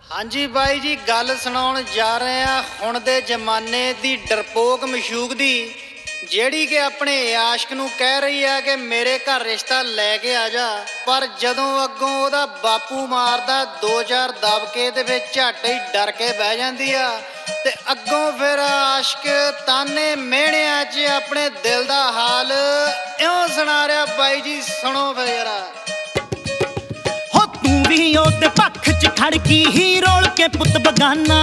ਹਾਂਜੀ ਬਾਈ ਜੀ, ਗੱਲ ਸੁਣਾਉਣ ਜਾ ਰਹੇ ਆ ਹੁਣ ਦੇ ਜ਼ਮਾਨੇ ਦੀ ਡਰਪੋਕ ਮਸ਼ੂਕ ਦੀ, ਜਿਹੜੀ ਕਿ ਆਪਣੇ ਆਸ਼ਕ ਨੂੰ ਕਹਿ ਰਹੀ ਆ ਕਿ ਮੇਰੇ ਘਰ ਰਿਸ਼ਤਾ ਲੈ ਕੇ ਆ ਜਾ। ਪਰ ਜਦੋਂ ਅੱਗੋਂ ਉਹਦਾ ਬਾਪੂ ਮਾਰਦਾ 2-4 ਦਬਕੇ ਦੇ ਵਿੱਚ ਝੱਟ ਹੀ ਡਰ ਕੇ ਬਹਿ ਜਾਂਦੀ ਆ ਤੇ ਅੱਗੋਂ ਫਿਰ ਆਸ਼ਕ ਤਾਨੇ ਮਿਹਣਿਆਂ 'ਚ ਆਪਣੇ ਦਿਲ ਦਾ ਹਾਲ ਇਉਂ ਸੁਣਾ ਰਿਹਾ। ਬਾਈ ਜੀ ਸੁਣੋ ਫਿਰ ਜਰਾ। ਹੋ ਤੂੰ ਵੀ ਉਹਦੇ ਪੱਖ 'ਚ ਖੜ ਗਈ ਹੀ ਰੋਲ ਕੇ ਪੁੱਤ ਬਗਾਨਾ,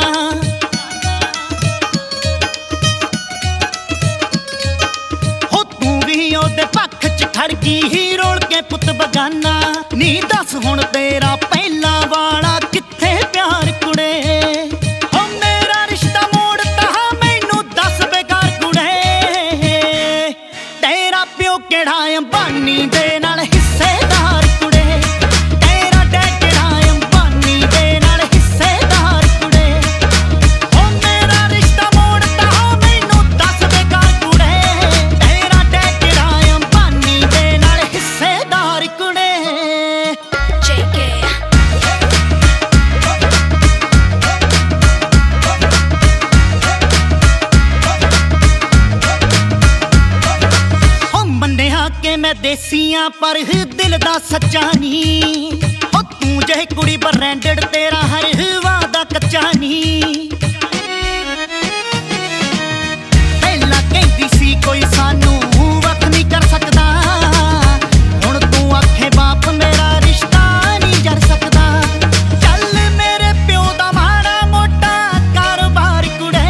ਹੋ ਤੂੰ ਵੀ ਉਹਦੇ ਪੱਖ 'ਚ ਖੜ ਗਈ ਹੀ ਰੋਲ ਕੇ ਪੁੱਤ ਬਗਾਨਾ। ਨੀ ਦੱਸ ਹੁਣ ਤੇਰਾ ਪਹਿਲਾਂ ਵਾਲਾ ਕਿੱਥੇ ਪਿਆਰ ਕੁੜੇ, ਹੋ ਮੇਰਾ ਰਿਸ਼ਤਾ ਮੋੜਤਾ ਮੈਨੂੰ ਦੱਸ ਬੇਕਾਰ ਕੁੜੇ। ਤੇਰਾ ਪਿਓ ਕਿਹੜਾ ਅੰਬਾਨੀ ਦੇ ਨਾਲ ਹਿੱਸੇਦਾਰ ਕੁੜੇ, ਤੇਰਾ ਡੈਡ ਕਿਹੜਾ ਅੰਬਾਨੀ ਦੇ ਨਾਲ ਹਿੱਸੇਦਾਰ ਕੁੜੇ। ਹੋ ਮੇਰਾ ਰਿਸ਼ਤਾ ਮੋੜਤਾ ਮੈਨੂੰ ਦੱਸ ਬੇਕਾਰ ਕੁੜੇ, ਤੇਰਾ ਡੈਡ ਕਿਹੜਾ ਅੰਬਾਨੀ ਦੇ ਨਾਲ ਹਿੱਸੇਦਾਰ ਕੁੜੇ। ਕਿ ਮੈਂ ਦੇਸੀਆਂ ਪਰ ਦਿਲ ਦਾ ਸੱਚਾ ਨੀ, ਹੋ ਤੂੰ ਜੇ ਕੁੜੀ ਬਰੈਂਡਡ ਤੇਰਾ ਹਰ ਵਾਦਾ ਕੱਚਾ ਨੀ। ਪਹਿਲਾਂ ਕਹਿੰਦੀ ਸੀ ਕੋਈ ਸਾਨੂੰ ਵਕ ਨਹੀਂ ਕਰ ਸਕਦਾ, ਹੁਣ ਤੂੰ ਆਖੇ ਬਾਪ ਮੇਰਾ ਰਿਸ਼ਤਾ ਨਹੀਂ ਜਰ ਸਕਦਾ। ਚੱਲ ਮੇਰੇ ਪਿਓ ਦਾ ਮਾੜਾ ਮੋਟਾ ਕਾਰੋਬਾਰ ਕੁੜੇ,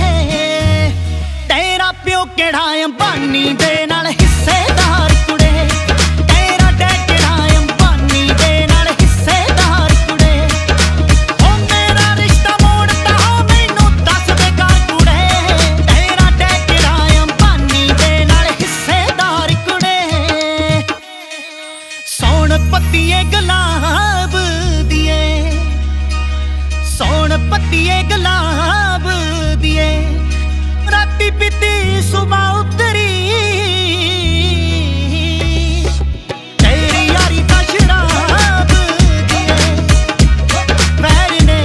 ਤੇਰਾ ਪਿਓ ਕਿਹੜਾ ਅੰਬਾਨੀ ਦੇ ਨਾਲ ਹਿੱਸੇਦਾਰ ਕੁੜੇ, ਤੇਰਾ ਡੈਡ ਕਿਹੜਾ ਅੰਬਾਨੀ ਦੇ ਨਾਲ ਹਿੱਸੇਦਾਰ ਕੁੜੇ। ਹੋ ਮੇਰਾ ਰਿਸ਼ਤਾ ਮੋੜਤਾ ਮੈਨੂੰ ਦੱਸ ਬੇਕਾਰ ਕੁੜੇ, ਤੇਰਾ ਡੈਡ ਕਿਹੜਾ ਅੰਬਾਨੀ ਦੇ ਨਾਲ ਹਿੱਸੇਦਾਰ ਕੁੜੇ। ਸੋਹਣ ਪੱਤੀਏ ਗੁਲਾਬ ਦੀਏ, ਸੋਹਣ ਪੱਤੀਏ ਗੁਲਾਬ ਦੀਏ, ਰਾਤੀ ਪੀਤੀ ਸੁਬਾ ਉਤਰੀ। ਤੇਰੀ ਯਾਰੀ ਤਾਂ ਸ਼ਰਾਬ ਦੀਏ ਵੈਰ ਨੇ,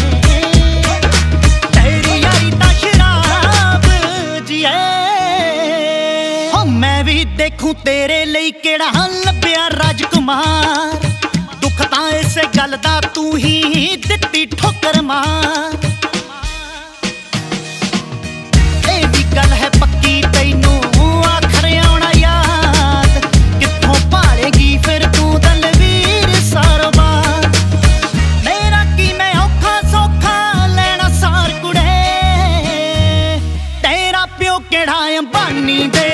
ਤੇਰੀ ਯਾਰੀ ਤਾਂ ਸ਼ਰਾਬ ਜੀਏ। ਹੋ ਮੈਂ ਵੀ ਦੇਖੂੰ ਤੇਰੇ ਲਈ ਕਿਹੜਾ ਲੱਭਿਆ ਰਾਜਕੁਮਾਰ, ਦੁੱਖ ਤਾਂ ਇਸੇ ਗੱਲ ਦਾ ਤੂੰ ਹੀ ਦਿੱਤੀ ਠੋਕਰ ਮਾਰ। ਗੱਲ ਹੈ ਪੱਕੀ ਤੈਨੂੰ ਆਖਰ ਆਉਣਾ ਯਾਦ, ਕਿੱਥੋਂ ਭਾਲੇਗੀ ਫਿਰ ਤੂੰ ਦਲਵੀਰ ਸਰਬਾਰ। ਮੇਰਾ ਕੀ ਮੈਂ ਔਖਾ ਸੌਖਾ ਲੈਣਾ ਸਾਰ ਕੁੜੇ, ਤੇਰਾ ਪਿਓ ਕਿਹੜਾ ਅੰਬਾਨੀ ਦੇ